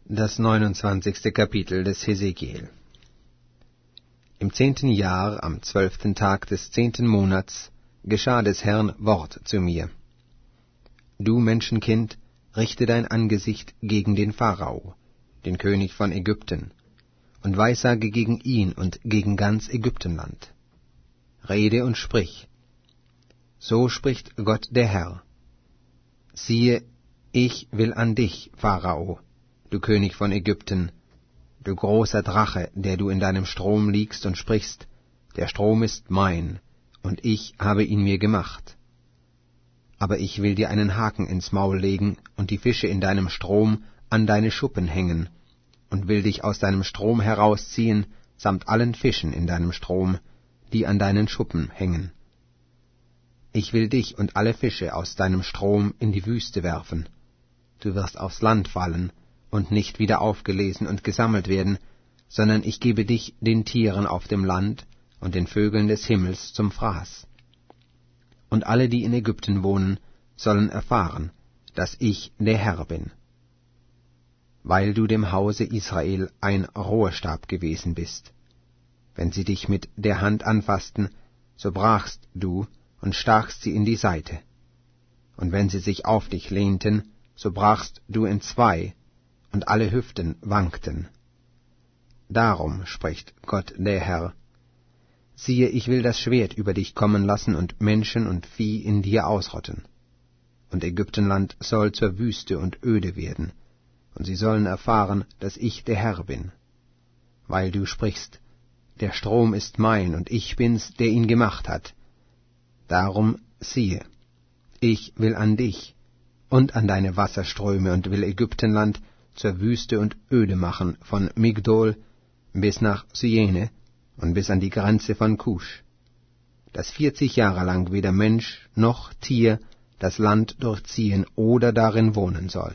Das 29. Kapitel des Hesekiel. Im 10. Jahr, am 12. Tag des 10. Monats, geschah des Herrn Wort zu mir. Du Menschenkind, richte dein Angesicht gegen den Pharao, den König von Ägypten, und weissage gegen ihn und gegen ganz Ägyptenland. Rede und sprich. So spricht Gott der Herr. Siehe, ich will an dich, Pharao, du König von Ägypten, du großer Drache, der du in deinem Strom liegst und sprichst, der Strom ist mein, und ich habe ihn mir gemacht. Aber ich will dir einen Haken ins Maul legen und die Fische in deinem Strom an deine Schuppen hängen, und will dich aus deinem Strom herausziehen, samt allen Fischen in deinem Strom, die an deinen Schuppen hängen. Ich will dich und alle Fische aus deinem Strom in die Wüste werfen. Du wirst aufs Land fallen und nicht wieder aufgelesen und gesammelt werden, sondern ich gebe dich den Tieren auf dem Land und den Vögeln des Himmels zum Fraß. Und alle, die in Ägypten wohnen, sollen erfahren, dass ich der Herr bin. Weil du dem Hause Israel ein Rohrstab gewesen bist. Wenn sie dich mit der Hand anfassten, so brachst du und stachst sie in die Seite. Und wenn sie sich auf dich lehnten, so brachst du in zwei, und alle Hüften wankten. Darum spricht Gott der Herr: Siehe, ich will das Schwert über dich kommen lassen und Menschen und Vieh in dir ausrotten. Und Ägyptenland soll zur Wüste und öde werden, und sie sollen erfahren, dass ich der Herr bin. Weil du sprichst, der Strom ist mein, und ich bin's, der ihn gemacht hat. Darum siehe, ich will an dich und an deine Wasserströme und will Ägyptenland zur Wüste und öde machen, von Migdol bis nach Syene und bis an die Grenze von Kusch, dass 40 Jahre lang weder Mensch noch Tier das Land durchziehen oder darin wohnen soll.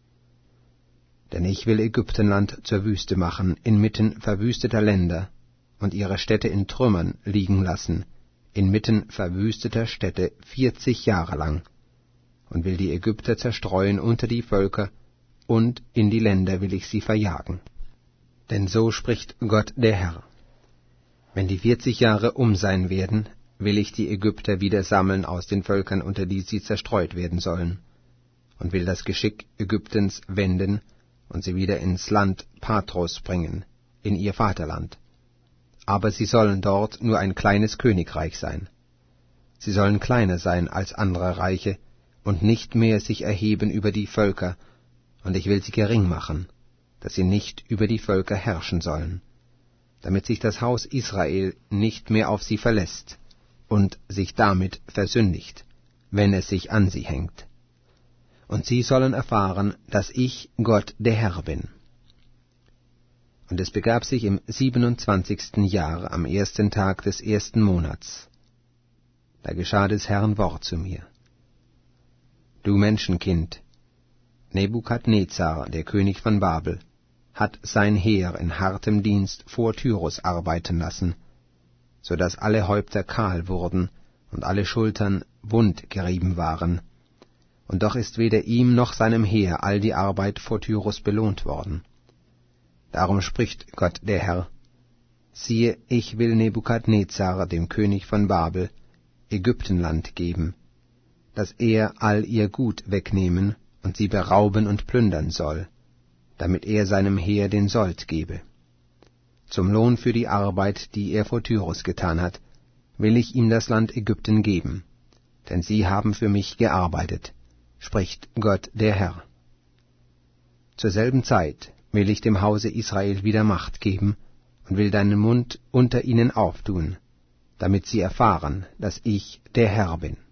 Denn ich will Ägyptenland zur Wüste machen, inmitten verwüsteter Länder, und ihre Städte in Trümmern liegen lassen, inmitten verwüsteter Städte 40 Jahre lang, und will die Ägypter zerstreuen unter die Völker, und in die Länder will ich sie verjagen. Denn so spricht Gott der Herr: Wenn die 40 Jahre um sein werden, will ich die Ägypter wieder sammeln aus den Völkern, unter die sie zerstreut werden sollen, und will das Geschick Ägyptens wenden und sie wieder ins Land Patros bringen, in ihr Vaterland. Aber sie sollen dort nur ein kleines Königreich sein. Sie sollen kleiner sein als andere Reiche und nicht mehr sich erheben über die Völker, und ich will sie gering machen, dass sie nicht über die Völker herrschen sollen, damit sich das Haus Israel nicht mehr auf sie verlässt und sich damit versündigt, wenn es sich an sie hängt. Und sie sollen erfahren, dass ich Gott der Herr bin. Und es begab sich im 27. Jahr, am 1. Tag des 1. Monats. Da geschah des Herrn Wort zu mir. Du Menschenkind, Nebukadnezar, der König von Babel, hat sein Heer in hartem Dienst vor Tyrus arbeiten lassen, so dass alle Häupter kahl wurden und alle Schultern wund gerieben waren. Und doch ist weder ihm noch seinem Heer all die Arbeit vor Tyrus belohnt worden. Darum spricht Gott der Herr: Siehe, ich will Nebukadnezar, dem König von Babel, Ägyptenland geben, dass er all ihr Gut wegnehmen und sie berauben und plündern soll, damit er seinem Heer den Sold gebe. Zum Lohn für die Arbeit, die er vor Tyrus getan hat, will ich ihm das Land Ägypten geben, denn sie haben für mich gearbeitet, spricht Gott der Herr. Zur selben Zeit will ich dem Hause Israel wieder Macht geben und will deinen Mund unter ihnen auftun, damit sie erfahren, dass ich der Herr bin.